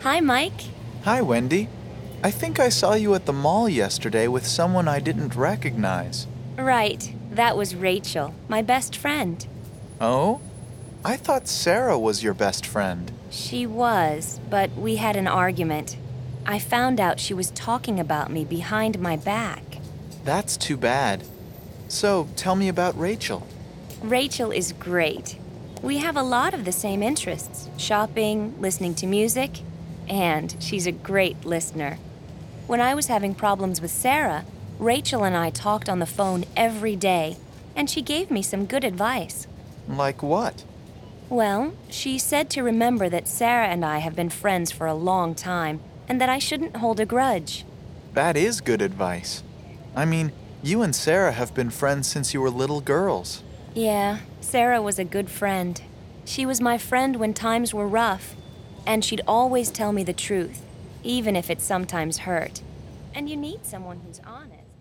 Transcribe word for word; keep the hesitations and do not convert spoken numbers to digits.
Hi, Mike. Hi, Wendy. I think I saw you at the mall yesterday with someone I didn't recognize. Right, that was Rachel, my best friend. Oh? I thought Sarah was your best friend. She was, but we had an argument. I found out she was talking about me behind my back. That's too bad. So, tell me about Rachel. Rachel is great. We have a lot of the same interests: shopping, listening to music, and she's a great listener. When I was having problems with Sarah, Rachel and I talked on the phone every day, and she gave me some good advice. Like what? Well, she said to remember that Sarah and I have been friends for a long time, and that I shouldn't hold a grudge. That is good advice. I mean, you and Sarah have been friends since you were little girls. Yeah, Sarah was a good friend. She was my friend when times were rough, and she'd always tell me the truth, even if it sometimes hurt. And you need someone who's honest.